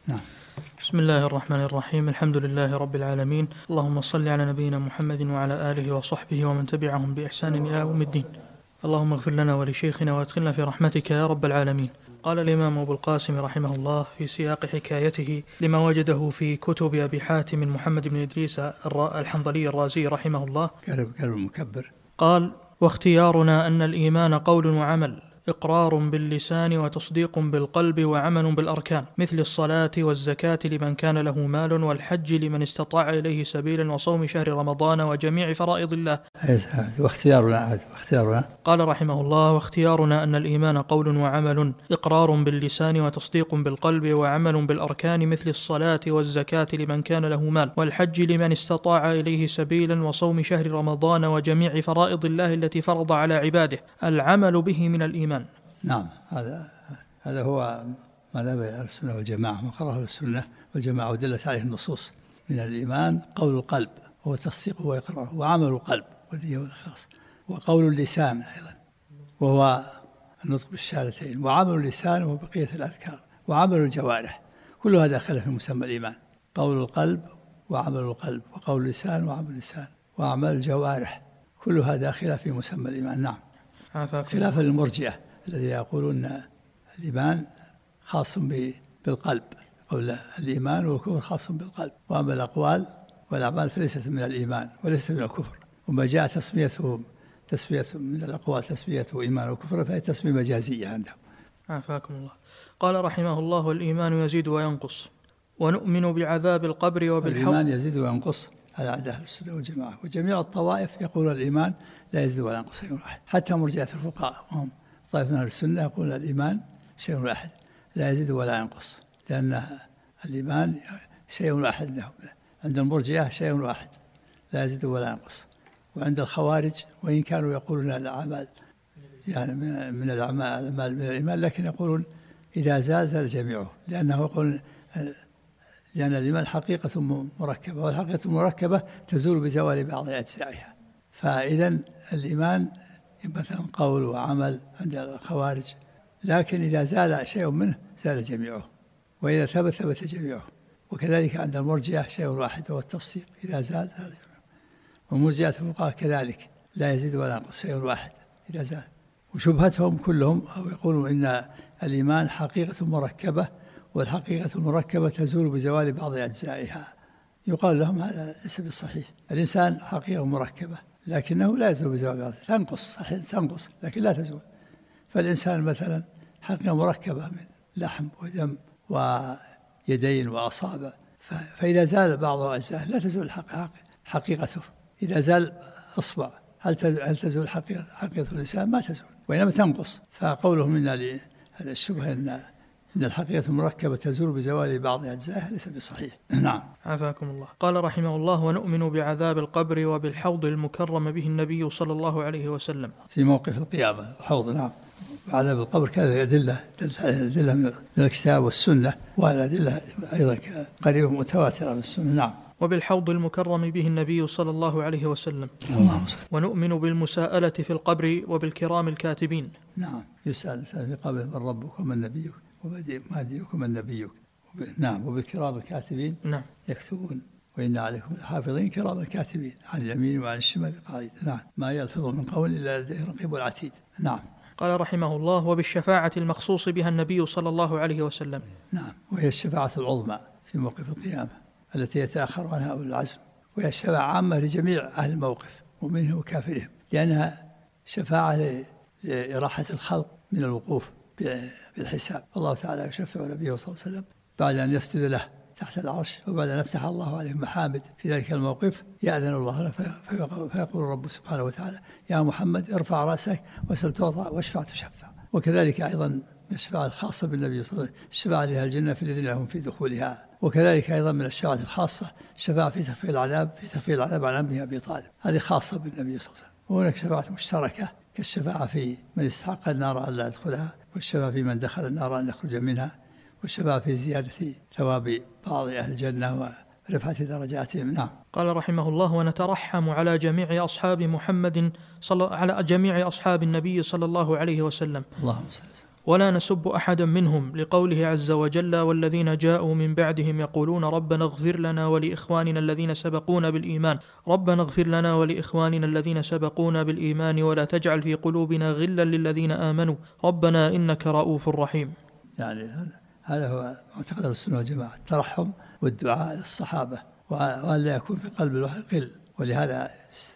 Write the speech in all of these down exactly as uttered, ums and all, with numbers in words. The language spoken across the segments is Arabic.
نعم. بسم الله الرحمن الرحيم. الحمد لله رب العالمين، اللهم صل على نبينا محمد وعلى آله وصحبه ومن تبعهم بإحسان إلى يوم الدين. اللهم اغفر لنا ولشيخنا وادخلنا في رحمتك يا رب العالمين. قال الإمام أبو القاسم رحمه الله في سياق حكايته لما وجده في كتب أبي حاتم محمد بن إدريس الحنظلي الرازي رحمه الله، قلب قلب المكبر، قال: واختيارنا أن الإيمان قول وعمل، إقرار باللسان وتصديق بالقلب وعمل بالأركان، مثل الصلاة والزكاة لمن كان له مال، والحج لمن استطاع إليه سبيلا، وصوم شهر رمضان وجميع فرائض الله. واختيارنا واختيارنا قال رحمه الله: واختيارنا أن الإيمان قول وعمل، إقرار باللسان وتصديق بالقلب وعمل بالأركان، مثل الصلاة والزكاة لمن كان له مال، والحج لمن استطاع إليه سبيلا، وصوم شهر رمضان وجميع فرائض الله التي فرض على عباده، العمل به من الإيمان. نعم، هذا هذا هو مذهب السنة والجماعة، ما قرره السنة والجماعة ودلت عليه النصوص. من الإيمان قول القلب هو التصديق وإقراره، وعمل القلب والنية والإخلاص، وقول اللسان أيضا وهو النطق بالشهادتين، وعمل اللسان وبقية الأركان، وعمل الجوارح، كلها داخلة في مسمى الإيمان. قول القلب وعمل القلب، وقول اللسان وعمل اللسان، وأعمال الجوارح، كلها داخلة في مسمى الإيمان. نعم، خلافا للمرجئة الذي يقولون الإيمان خاص بالقلب، قول الإيمان والكفر خاص بالقلب، وأما الأقوال والأعمال فليست من الإيمان وليست من الكفر، وما جاء تسميته تسمية من الأقوال تسميته إيمان وكفر فهي تسمية مجازية عندهم. عافاكم الله. قال رحمه الله: والإيمان يزيد وينقص، ونؤمن بعذاب القبر وبالحوض. الإيمان يزيد وينقص على عند أهل السنة والجماعة، وجميع الطوائف يقول الإيمان لا يزيد ولا ينقص شيء واحد، حتى مرجئة الفقهاء وهم طائفة من أهل السنة يقول الإيمان شيء واحد لا يزيد ولا ينقص، لأن الإيمان شيء واحد لهم. عند المرجئة شيء واحد لا يزيد ولا ينقص، وعند الخوارج وإن كانوا يقولون الأعمال يعني من الأعمال من الإيمان، لكن يقولون إذا زال زال جميعه، لأنه يقول لأن الإيمان حقيقة مركبة، والحقيقة المركبة تزول بزوال بعض أجزائها. فإذا الإيمان مثلا قول وعمل عند الخوارج، لكن إذا زال شيء منه زال جميعه، وإذا ثبت ثبت جميعه. وكذلك عند المرجئة شيء واحد هو التصديق، إذا زال زال جميعه. ومرجئة الفقهاء كذلك لا يزيد ولا ينقص شيء واحد إذا زال. وشبهتهم كلهم أو يقولون إن الإيمان حقيقة مركبة، والحقيقة المركبة تزول بزوال بعض أجزائها. يقال لهم هذا ليس بصحيح، الإنسان حقيقة مركبة لكنه لا يزول بزوال بعض، تنقص صحيح تنقص لكن لا تزول. فالإنسان مثلا حقيقة مركبة من لحم ودم ويدين وأصابع، فإذا زال بعض أجزائه لا تزول حقيقته. إذا زال أصبع هل تزول حقيقة, حقيقة الإنسان؟ ما تزول، وإنما تنقص. فقولهم إن هذا الشبهة إن إن الحقيقة المركبة تزول بزوال بعض أجزائها ليس بصحيح. نعم. عافاكم الله. قال رحمه الله: ونؤمن بعذاب القبر وبالحوض المكرم به النبي صلى الله عليه وسلم في موقف القيامة. الحوض نعم، عذاب القبر كذا أدلة أدلة من الكتاب والسنة، والأدلة أيضا قريبة متواترة من السنة. نعم. وبالحوض المكرم به النبي صلى الله عليه وسلم. اللهم صل. ونؤمن بالمساءلة في القبر وبالكرام الكاتبين. نعم، يسأل في القبر من ربك ومن نبيك وما دينك ومن نبيك. نعم، وبالكرام الكاتبين. نعم، يكتبون وإن عليكم الحافظين كرام الكاتبين عن اليمين وعن الشمال قاعدين. نعم، ما يلفظ من قول إلا لديه رقيب عتيد. نعم. قال رحمه الله: وبالشفاعة المخصوص بها النبي صلى الله عليه وسلم. نعم، وهي الشفاعة العظمى في موقف القيامة التي يتأخر عنها أولو العزم، وهي الشفاعة عامة لجميع أهل الموقف ومنهم وكافرهم، لأنها شفاعة لإراحة الخلق من الوقوف بالحساب. الله تعالى يشفع نبيه صلى الله عليه وسلم بعد أن يسجد له تحت العرش، وبعد أن يفتح الله عليه محامد في ذلك الموقف يأذن الله له فيقول الرب سبحانه وتعالى: يا محمد ارفع رأسك وسل تعطى واشفع تشفع. وكذلك أيضا الشفاعة الخاصة بالنبي صلى الله عليه وسلم الشفاعة لأهل الجنة في الذين لهم في دخولها. وكذلك أيضا من الشفاعة الخاصة الشفاعة في تخفيف العذاب في تخفيف العذاب عن عمه أبي طالب، هذه خاصة بالنبي صلى الله عليه وسلم. وهناك شفاعة مشتركة كالشفاعة في من استحق النار أن لا يدخلها، والشفاعة في من دخل النار أن يخرج منها، والشفاعة في زيادة ثواب بعض أهل الجنة ورفعة درجاتهم. نعم. قال رحمه الله: ونترحم على جميع أصحاب محمد صلى على جميع أصحاب النبي صلى الله عليه وسلم. اللهم صل. ولا نسب أحدا منهم، لقوله عز وجل: والذين جاءوا من بعدهم يقولون ربنا اغفر لنا ولإخواننا الذين سبقونا بالإيمان ربنا اغفر لنا ولإخواننا الذين سبقونا بالإيمان ولا تجعل في قلوبنا غلا للذين آمنوا ربنا إنك رؤوف رحيم. يعني هذا هو معتقد السنة والجماعة، الترحم والدعاء للصحابة، وأن لا يكون في قلب الواحد غل. ولهذا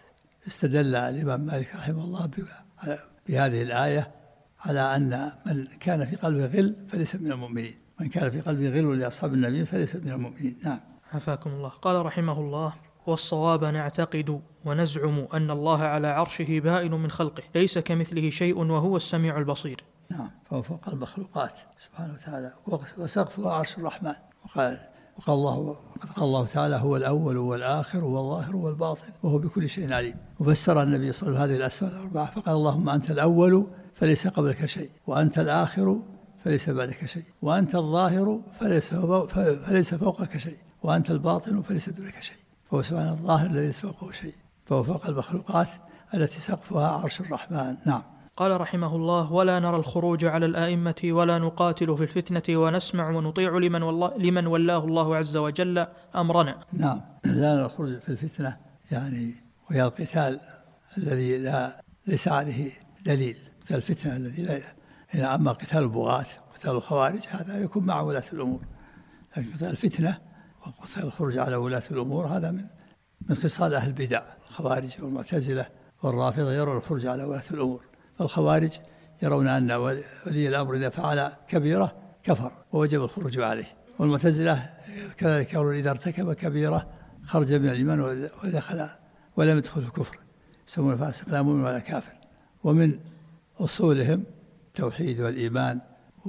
استدل الإمام مالك رحمه الله بهذه الآية على أن من كان في قلبه غل فليس من المؤمنين، من كان في قلبه غل لأصحاب النبي فليس من المؤمنين. نعم. عفاكم الله. قال رحمه الله: والصواب نعتقد ونزعم أن الله على عرشه بائن من خلقه ليس كمثله شيء وهو السميع البصير. نعم، فهو فوق المخلوقات سبحانه وتعالى، وسقفه عرش الرحمن. وقال وقال الله قال الله تعالى: هو الأول والآخر والظاهر والباطن وهو بكل شيء عليم. وفسر النبي صلى الله عليه وسلم هذه الأسماء الأربعة فقال: اللهم أنت الأول فليس قبلك شيء، وأنت الآخر فليس بعدك شيء، وأنت الظاهر فليس فليس فوقك شيء، وأنت الباطن فليس دونك شيء. فهو سبحانه الظاهر الذي ليس فوقه شيء، فهو فوق المخلوقات التي سقفها عرش الرحمن. نعم. قال رحمه الله: ولا نرى الخروج على الآئمة ولا نقاتل في الفتنة ونسمع ونطيع لمن, والله لمن ولاه الله عز وجل أمرنا. نعم، لا نرى الخروج في الفتنة، يعني وهي القتال الذي لا ليس عليه دليل، قتال الفتنة الذي لا يعني. أما قتال البغاة وقتال الخوارج هذا يكون مع ولاة الأمور، لكن قتال الفتنة وقتال الخروج على ولاة الأمور هذا من من خصال أهل البدع، الخوارج والمعتزلة والرافضة يرون الخروج على ولاة الأمور. فالخوارج يرون أن ولي الأمر إذا فعل كبيرة كفر ووجب الخروج عليه، والمعتزلة كذلك يرون إذا ارتكب كبيرة خرج من الإيمان ودخل ولم يدخل في الكفر، يسمون فاسق لا مؤمن ولا كافر. ومن أصولهم التوحيد والإيمان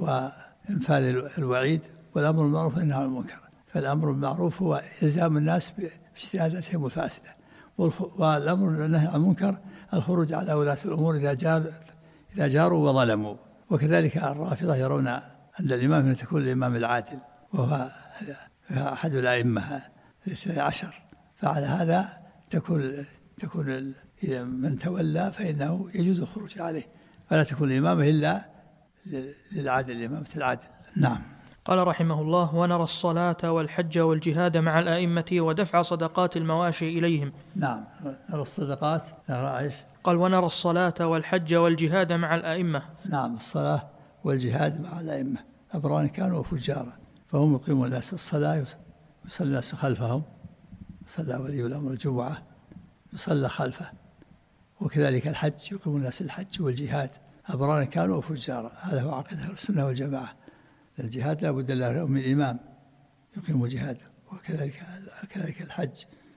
وإنفاذ الوعيد والأمر بالمعروف والنهي عن المنكر. فالأمر بالمعروف هو إلزام الناس باجتهاداتهم الفاسدة، والأمر بالنهي عن المنكر الخروج على ولاة الأمور إذا جار إذا جاروا وظلموا. وكذلك الرافضة يرون أن الإمام تكون الإمام العادل، وهو أحد الأئمة الاثني عشر، فعلى هذا تكون تكون إذا من تولى فإنه يجوز الخروج عليه، فلا تكون الإمامة إلا للعادل، الإمامة العادل. نعم. قال رحمه الله: ونرى الصلاة والحج والجهاد مع الآئمة ودفع صدقات المواشي إليهم. نعم، نرى الصدقات. نرى إيش؟ قال: ونرى الصلاة والحج والجهاد مع الآئمة. نعم، الصلاة والجهاد مع الآئمة أبرارا كانوا وفجارا، فهم يقيمون الناس الصلاة يصلي الناس خلفهم، صلى ولي الأمر الجمعة يصلى خلفه، وكذلك الحج يقيمون الناس الحج والجهاد أبرارا كانوا وفجارا. هذا هو عقيدة السنة والجماعة. الجهاد لا بد له من إمام يقيم الجهاد، وكذلك كذلك الحج،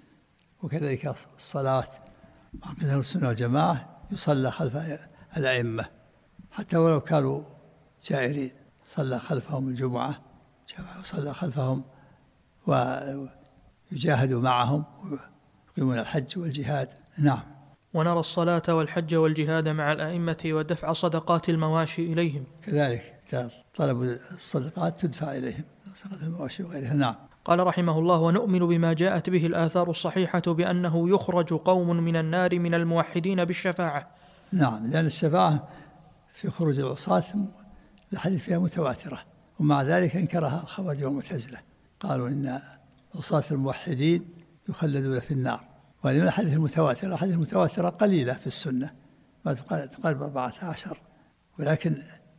وكذلك الصلاة عقيدة السنة والجماعة يصلى خلف الأئمة حتى ولو كانوا جائرين، صلى خلفهم الجمعة، صلى خلفهم ويجاهدوا معهم ويقيمون الحج والجهاد. نعم. ونرى الصلاة والحج والجهاد مع الأئمة ودفع صدقات المواشي إليهم. كذلك طلب الصدقات تدفع إليهم، صدقات المواشي وغيرها. نعم. قال رحمه الله: ونؤمن بما جاءت به الآثار الصحيحة بأنه يخرج قوم من النار من الموحدين بالشفاعة. نعم، لأن الشفاعة في خروج العصاة الحديث فيها متواترة، ومع ذلك انكرها الخوارج والمعتزلة، قالوا إن عصاة الموحدين يخلدون في النار. وهذه من الحديث المتواترة. الحديث المتواترة قليلة في السنة، ما تقارب أربعة عشر، ولكن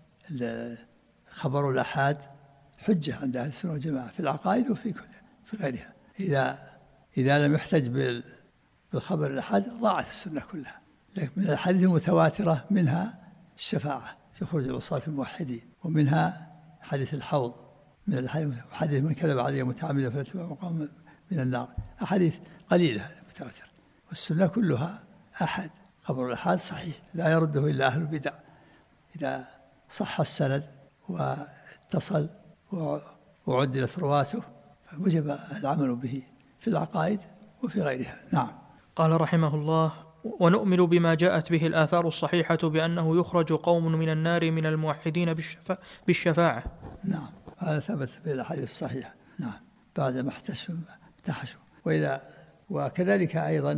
خبر الآحاد حجة عند أهل السنة والجماعة في العقائد وفي كل في غيرها. إذا إذا لم يحتج بالخبر الآحاد ضاعت السنة كلها. لكن من الحديث المتواترة منها الشفاعة في خروج العصاة الموحدين، ومنها حديث الحوض، من الحديث حديث من كذب علي متعمدا فليتبع مقام من النار. أحاديث قليلة متواترة، والسنة كلها أحد. خبر الآحاد صحيح لا يرده إلا أهل البدع. إذا صح السند واتصل وعدلت رواته فوجب العمل به في العقائد وفي غيرها. نعم. قال رحمه الله: ونؤمن بما جاءت به الآثار الصحيحة بأنه يخرج قوم من النار من الموحدين بالشفا بالشفاعة. نعم، هذا ثبت في الأحاديث الصحيحة. نعم، بعد ما احتشوا احتحشوا. وإذا وكذلك أيضا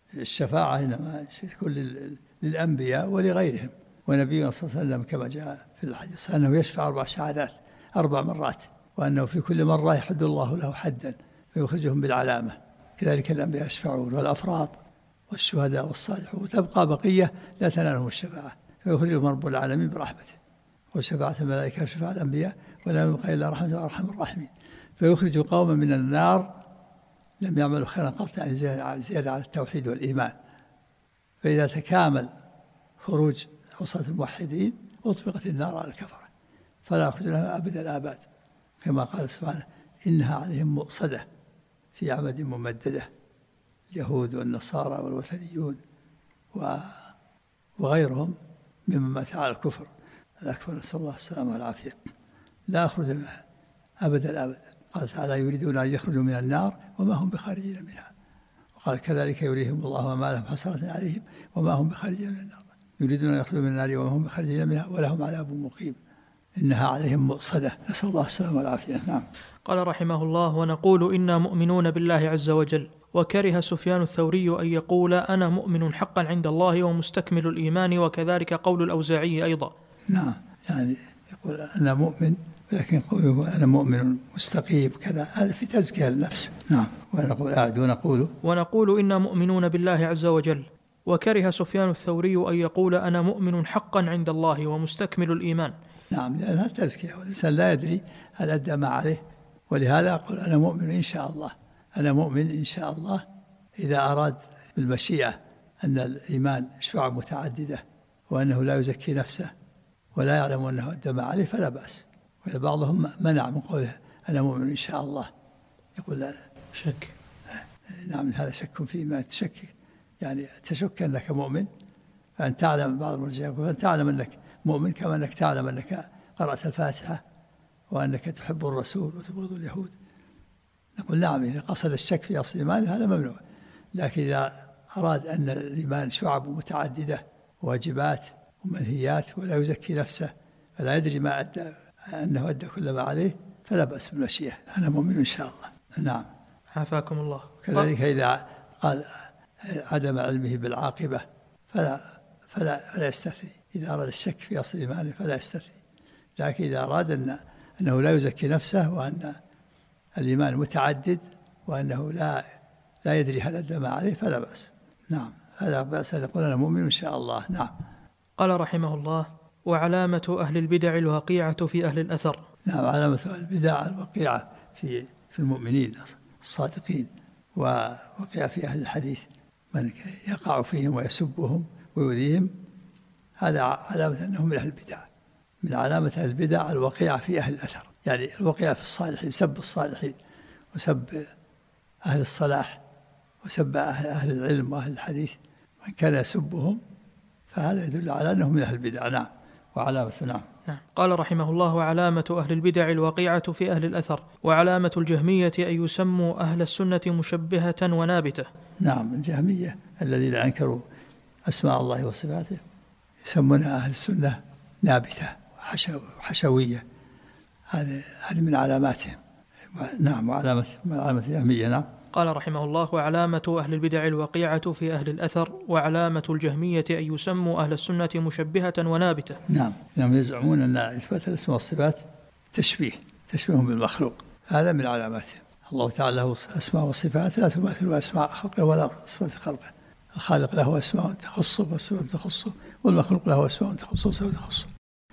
الشفاعة إنما تكون للأنبياء ولغيرهم، ونبينا صلى الله عليه وسلم كما جاء في الحديث أنه يشفع أربع شهادات أربع مرات، وأنه في كل مرة يحد الله له حدا فيخرجهم بالعلامة. كذلك الأنبياء يشفعون والأفراد والشهداء والصالحون، وتبقى بقية لا تنالهم الشفاعة فيخرجهم رب العالمين برحمته. وشفاعة الملائكة وشفاعة الأنبياء ولا يبقى إلا رحمة وأرحم الراحمين. فيخرج قوما من النار لم يعملوا خيرا قط، يعني زيادة على التوحيد والإيمان. فإذا تكامل خروج عصاة الموحدين أطبقت النار على الكفرة فلا يخرج لها أبد الآباد، كما قال سبحانه إنها عليهم مؤصدة في عمد ممددة، اليهود والنصارى والوثنيون وغيرهم ممن مات على الكفر الأكبر، نسأل الله السلامة والعافية، لا يخرج منها أبد الآباد. قال تعالى يريدون أن يخرجوا من النار وما هم بخارجين منها، وقال كذلك يريهم الله أعمالهم حسرة عليهم وما هم بخارجين من النار، يريدون أن يخرجوا من النار وما هم بخارجين منها ولهم عذاب مقيم إنها عليهم مؤصدة، نسأل الله السلامة والعافية. نعم. قال رحمه الله: ونقول إنا مؤمنون بالله عز وجل. وكره سفيان الثوري أن يقول أنا مؤمن حقا عند الله ومستكمل الإيمان، وكذلك قول الأوزاعي أيضا. نعم، يعني يقول أنا مؤمن لكن قوله أنا مؤمن مستقيم كذا، هذا في تزكية النفس. نعم. ونقول أعد ونقول ونقول إنا مؤمنون بالله عز وجل. وكره سفيان الثوري أن يقول أنا مؤمن حقا عند الله ومستكمل الإيمان. نعم، لأنها تزكية والإنسان لا يدري هل أدى ما عليه، ولهذا أقول أنا مؤمن إن شاء الله، أنا مؤمن إن شاء الله. إذا أراد بالمشيئة أن الإيمان شعب متعددة وأنه لا يزكي نفسه ولا يعلم أنه أدى ما عليه فلا بأس. وبعضهم منع من قوله أنا مؤمن إن شاء الله، يقول لا شك. نعم، هذا شك فيما تشكك، يعني تشك أنك مؤمن، فأن تعلم بعض المرجئة فأن تعلم أنك مؤمن كما أنك تعلم أنك قرأت الفاتحة وأنك تحب الرسول وتبغض اليهود. نقول نعم، إذا قصد الشك في أصل الإيمان هذا ممنوع، لكن إذا أراد أن الإيمان شعب متعددة واجبات ومنهيات ولا يزكي نفسه فلا يدري ما أدى أنه أدى كل ما عليه فلا بأس بالمشيئة، أنا مؤمن إن شاء الله. نعم. عافاكم الله. كذلك إذا قال عدم علمه بالعاقبة فلا فلا فلا يستثني، إذا أراد الشك في أصل إيمانه فلا يستثني، لكن إذا أراد أن أنه لا يزكي نفسه وأن الإيمان متعدد وأنه لا لا يدري هل أدى ما عليه فلا بأس. نعم، هذا بأس أن يقول أنا مؤمن إن شاء الله. نعم. قال رحمه الله: وعلامة أهل البدع الوقيعة في أهل الأثر. نعم، علامة أهل البدع الوقيعة في في المؤمنين الصادقين، ووقيعة في أهل الحديث من يقع فيهم ويسبهم ويؤذيهم، هذا علامة أنهم من أهل البدع. من علامة أهل البدع الوقيعة في أهل الأثر، يعني الوقيعة في الصالحين، سب الصالحين وسب أهل الصلاح وسب أهل العلم وأهل الحديث، من كان يسبهم فهذا يدل على أنهم من أهل البدع. نعم. وعلامة نعم. نعم. قال رحمه الله: وعلامة أهل البدع الوقيعة في أهل الأثر، وعلامة الجهمية أن يسموا أهل السنة مشبهة ونابتة. نعم، الجهمية الذين أنكروا أسماء الله وصفاته يسمون أهل السنة نابتة وحشوية، هذه هذه من علاماتهم. نعم. وعلامة من علامة الجهمية. نعم. قال رحمه الله: وعلامة أهل البدع الوقيعة في أهل الأثر، وعلامة الجهمية أن يسموا أهل السنة مشبهة ونابتة. نعم. إنهم يزعمون أن إثبات الأسماء والصفات تشبيه تشبيه بالمخلوق، هذا من علاماتهم. الله تعالى له أسماء وصفات لا تماثل أسماء خلقه ولا صفات خلقه، الخالق له أسماء تخصه وصفات تخصه، والمخلوق له أسماء تخصه وصفات تخصه،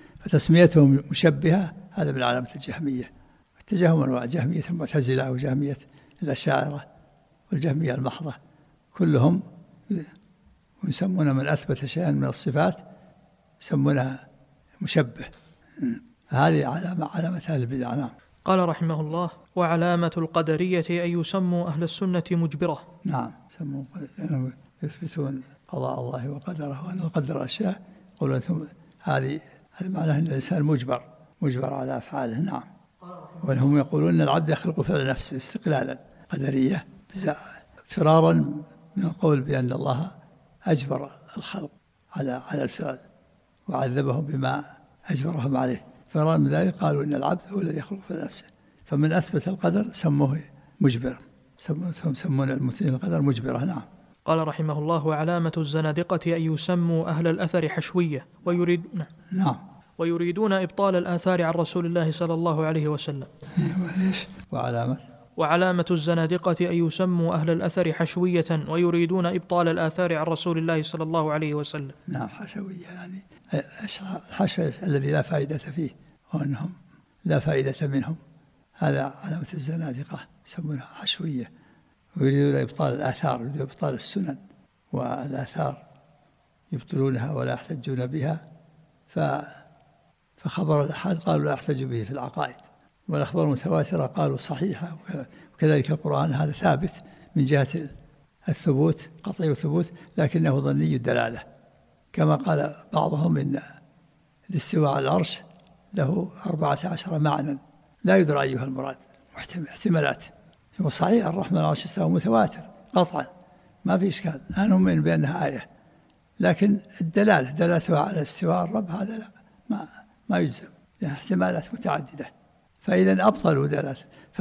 فتسميتهم مشبهة هذا من علامة الجهمية. اتجاههم أنواع: جهمية المعتزلة وجهمية الأشاعرة والجهمية المحضة، كلهم يسمون من أثبت شيئا من الصفات يسمونها مشبه، هذه علامة علامة أهل البدع. نعم. قال رحمه الله: وعلامة القدرية أن يسموا أهل السنة مجبرة. نعم، يسمون يثبتون قضاء الله وقدره وأن القدر أشياء، يقولون هذه هذا معناه أن الإنسان مجبر مجبر على أفعاله. نعم. وهم يقولون أن العبد يخلق فعل نفسه استقلالا، قدرية فرارا من القول بأن الله أجبر الخلق على على الفعل وعذبهم بما أجبرهم عليه، فرارا من ذلك قالوا أن العبد هو الذي يخلق فعل نفسه، فمن أثبت القدر سموه مجبر، سمون المثلين القدر مجبرة. نعم. قال رحمه الله: وعلامة الزنادقة أن يسموا أهل الأثر حشوية ويريد نعم. نعم. ويريدون إبطال الآثار عن رسول الله صلى الله عليه وسلم. وعلامة وعلامة الزنادقة أن يسموا أهل الأثر حشوية ويريدون إبطال الآثار عن رسول الله صلى الله عليه وسلم. نعم، حشوية يعني الحشو الذي لا فائدة فيه، وأنهم لا فائدة منهم، هذا علامة الزنادقة، يسمونها حشوية. ويريدون إبطال الآثار، يريدون إبطال السنن والآثار يبطلونها ولا يحتجون بها. ف فخبر الأحاد قالوا لا يحتج به في العقائد، والأخبار المتواترة قالوا صحيحة، وكذلك القرآن هذا ثابت من جهة الثبوت، قطعي الثبوت، لكنه ظني الدلالة، كما قال بعضهم إن الاستواء على العرش له أربعة عشر معنى لا يدرى أيها المراد، احتمالات. هو صحيح الرحمن على العرش استوى متواتر قطعا، ما في إشكال، لا نؤمن بأنها آية، لكن الدلالة دلالتها على استواء الرب هذا لا ما ما يجزم، يعني احتمالات متعددة، فإذا أبطلوا دلالة.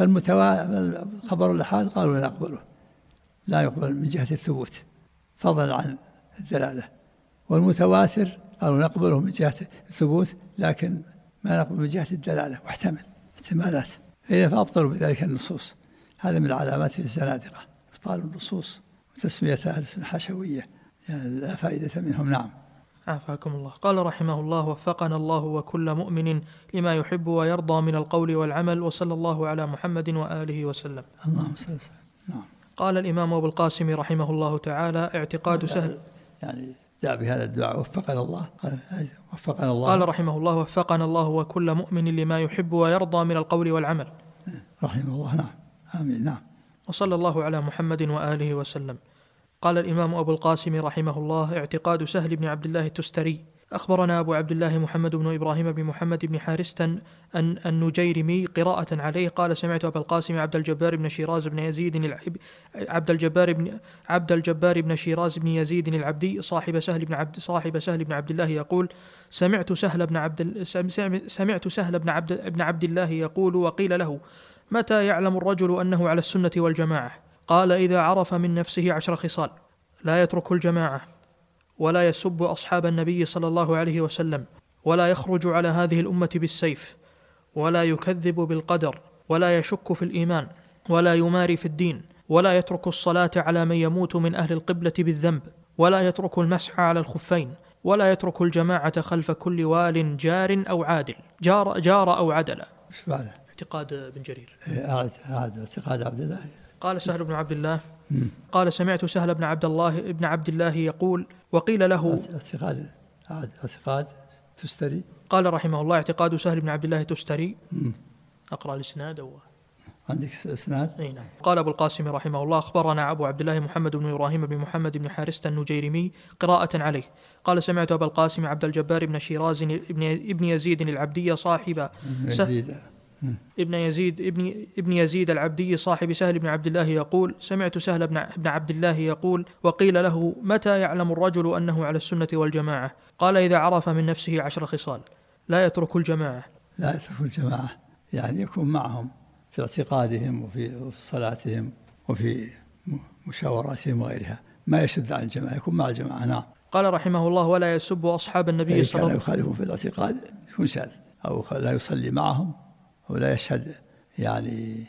فالخبر الأحاد قالوا لا نقبله، لا يقبل من جهة الثبوت فضلا عن الدلالة، والمتواتر قالوا نقبله من جهة الثبوت لكن ما نقبل من جهة الدلالة، واحتمل احتمالات، إذا فأبطلوا بذلك النصوص. هذا من علامات الزنادقة، إبطال النصوص وتسمية أهل السنة حشوية، يعني لا فائدة منهم. نعم. عافاكم الله. قال رحمه الله: وفقنا الله وكل مؤمن لما يحب ويرضى من القول والعمل، وصلى الله على محمد وآله وسلم. اللهم صل وسلم. نعم. قال الإمام أبو القاسم رحمه الله تعالى: اعتقاد سهل. يعني دع بهذا الدعاء وفقنا الله. قال وفقنا الله. قال رحمه الله: وفقنا الله وكل مؤمن لما يحب ويرضى من القول والعمل. رحمه الله. نعم. آمين. نعم. وصلى الله على محمد وآله وسلم. قال الإمام أبو القاسم رحمه الله: اعتقاد سهل بن عبد الله التستري. أخبرنا أبو عبد الله محمد بن إبراهيم بن محمد بن حارستن أن النجيرمي قراءة عليه قال: سمعت أبا القاسم عبد الجبار بن شيراز بن يزيد العب عبد الجبار بن عبد الجبار بن شيراز بن يزيد العبدي صاحب سهل بن عبد صاحب سهل بن عبد الله يقول: سمعت سهل بن عبد سمعت سهل بن عبد بن عبد الله يقول: وقيل له: متى يعلم الرجل أنه على السنة والجماعة؟ قال: إذا عرف من نفسه عشر خصال: لا يترك الجماعة، ولا يسب أصحاب النبي صلى الله عليه وسلم، ولا يخرج على هذه الأمة بالسيف، ولا يكذب بالقدر، ولا يشك في الإيمان، ولا يماري في الدين، ولا يترك الصلاة على من يموت من أهل القبلة بالذنب، ولا يترك المسح على الخفين، ولا يترك الجماعة خلف كل وال جار أو عادل جار, جار أو عدل. اعتقاد بن جرير. اعتقاد عبد الله. قال سهل بن عبد الله: قال: سمعت سهل بن عبد الله ابن عبد الله يقول: وقيل له: اعتقاد اعتقاد تستري. قال رحمه الله: اعتقاد سهل بن عبد الله تستري. أقرأ الإسناد أو عندك إسناد؟ أي نعم. قال أبو القاسم رحمه الله: أخبرنا أبو عبد الله محمد بن إبراهيم بن محمد بن حارست النجيرمي قراءة عليه قال: سمعت أبا القاسم عبد الجبار بن شيراز ابن يزيد العبدي صاحب يزيد ابن يزيد ابن ابن يزيد العبدي صاحب سهل بن عبد الله يقول: سمعت سهل بن عبد الله يقول: وقيل له: متى يعلم الرجل أنه على السنة والجماعة؟ قال: إذا عرف من نفسه عشر خصال: لا يترك الجماعة. لا يترك الجماعة يعني يكون معهم في اعتقادهم وفي صلاتهم وفي مشاوراتهم وغيرها، ما يشد عن الجماعة، يكون مع الجماعة. نعم. قال رحمه الله: ولا يسب أصحاب النبي صلى الله عليه وسلم. كان يخالفون في الاعتقاد يكون شاذ، أو لا يصلي معهم ولا يشهد يعني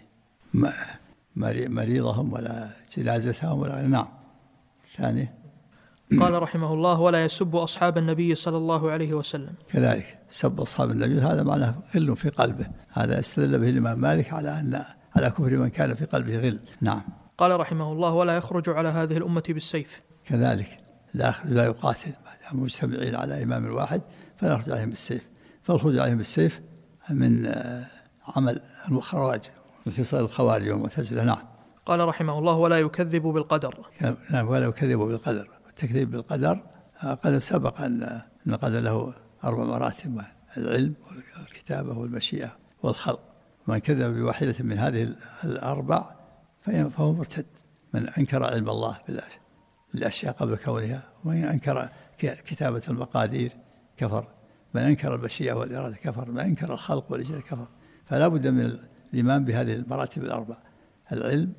مريضهم ولا جنازتهم ولا. نعم. ثاني. قال رحمه الله: ولا يسب أصحاب النبي صلى الله عليه وسلم. كذلك سب أصحاب النبي هذا معناه غل في قلبه، هذا استدل به الإمام مالك على أن على كفر من كان في قلبه غل. نعم. قال رحمه الله: ولا يخرج على هذه الأمة بالسيف. كذلك لا لا يقاتل مجتمعين على إمام واحد فلا يخرج عليهم بالسيف، فالخروج عليهم بالسيف من عمل المخرج وخصال الخوارج والمعتزلة. نعم. قال رحمه الله: ولا يكذب بالقدر. ولا يكذب بالقدر. التكذيب بالقدر قد سبق أن القدر له أربع مراتب: العلم والكتابة والمشيئة والخلق. من كذب بواحدة من هذه الأربع فهو مرتد. من أنكر علم الله بالأشياء قبل كونها، ومن أنكر كتابة المقادير كفر، من أنكر المشيئة والإرادة كفر، من أنكر الخلق والإيجاد كفر. فلا بد من الإيمان بهذه المراتب الأربع: العلم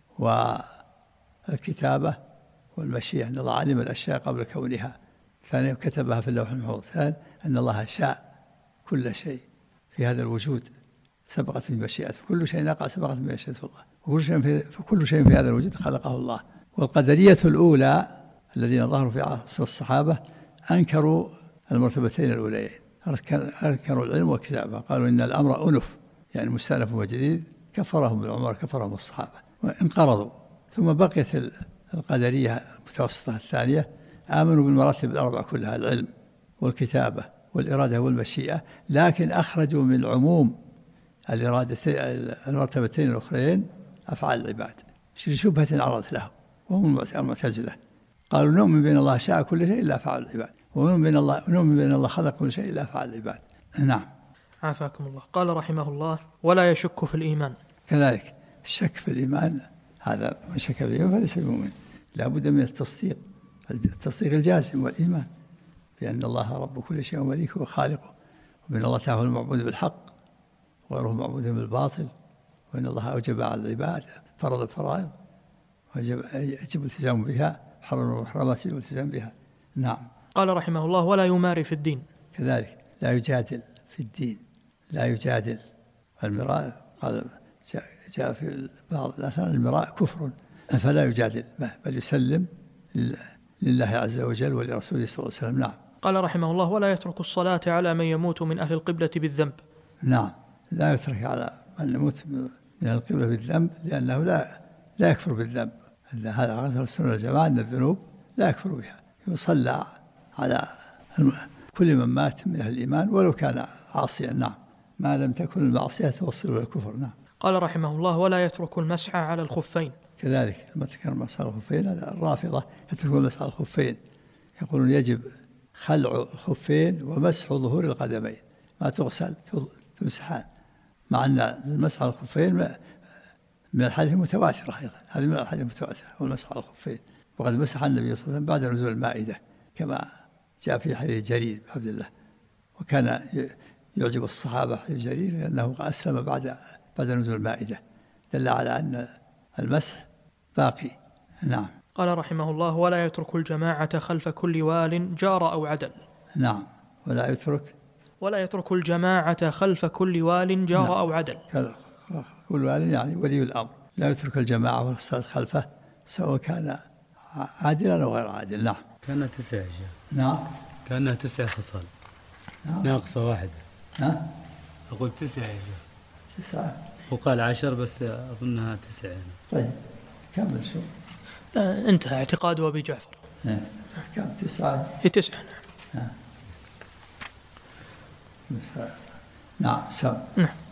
والكتابة والمشيئة، أن الله علم الأشياء قبل كونها. ثانيا كتبها في اللوح المحفوظ. ثالث أن الله شاء كل شيء في هذا الوجود سبقت بمشيئته، كل شيء نقع سبقت بمشيئة الله، وكل شيء في فكل شيء في هذا الوجود خلقه الله. والقدرية الأولى الذين ظهروا في عصر الصحابة أنكروا المرتبتين الأوليين، أنكروا العلم والكتابة، قالوا إن الأمر أنف يعني مستأنف وجديد، كفرهم بالعمر كفرهم الصحابة وانقرضوا. ثم بقيت القدرية المتوسطة الثانية آمنوا بالمراتب الأربع كلها، العلم والكتابة والإرادة والمشيئة، لكن أخرجوا من عموم الإرادة المرتبتين الأخرين أفعال العباد شبهة عرضت له، وهم المعتزلة قالوا نؤمن بأن الله شاء كل شيء إلا أفعال العباد، ونؤمن بأن الله نؤمن بأن الله خلق كل شيء إلا أفعال العباد. نعم. عافاكم الله. قال رحمه الله: ولا يشك في الإيمان. كذلك الشك في الإيمان هذا من شك في الإيمان فليس بمؤمن، لا بد من التصديق، التصديق الجازم والإيمان بأن الله رب كل شيء ومليكه وخالقه، وبأن الله تعالى هو المعبود بالحق وغيره معبود بالباطل، وأن الله أوجب على العباد فرض الفرائض ويجب الالتزام بها، حرم المحرمات والالتزام بها. نعم. قال رحمه الله: ولا يماري في الدين. كذلك لا يجادل في الدين، لا يجادل. المراء قال جاء في بعض الآثار المراء كفر، فلا يجادل بل يسلم لله عز وجل ولرسوله صلى الله عليه وسلم. نعم. قال رحمه الله: ولا يترك الصلاة على من يموت من أهل القبلة بالذنب. نعم، لا يترك على من يموت من القبلة بالذنب، لأنه لا لا يكفر بالذنب. هذا عقيدة السنة والجماعة أن الذنوب لا يكفر بها، يصلى على كل من مات من أهل الإيمان ولو كان عاصيا. نعم، ما لم تكن المعصية توصل إلى الكفر. نعم. قال رحمه الله: ولا يترك المسح على الخفين. كذلك لما تكرر المسح على الخفين، الرافضة يتركون المسح على الخفين، يقولون يجب خلع الخفين ومسح ظهور القدمين، ما تغسل تمسحان، مع أن المسح على الخفين من الحديث المتواترة أيضا، هذه من الحديث المتواترة والمسح على الخفين، وقد مسح النبي صلى الله عليه وسلم بعد نزول المائدة كما جاء في حديث جرير بن عبد الله، وكان يعجب الصحابة حديث جرير لأنه أسلم بعد بعد نزول المائدة، دل على أن المسح باقي. نعم. قال رحمه الله: ولا يترك الجماعة خلف كل وال جار أو عدل. نعم. ولا يترك ولا يترك الجماعة خلف كل وال جار نعم. أو عدل. كل وال يعني ولي الأمر، لا يترك الجماعة والصلاة خلفه سواء كان عادلا أو غير عادل. نعم. كانها تسعة. نعم. كانها تسعة خصال. نعم. ناقصة واحدة. ها؟ أقول تسعة يا شيخ. تسعة. وقال عشر بس أظنها تسعة. طيب كمل شو. آه انتهى اعتقاد أبي جعفر. نعم. كم تسعة. هي تسعة. نعم. نعم. سم. نعم.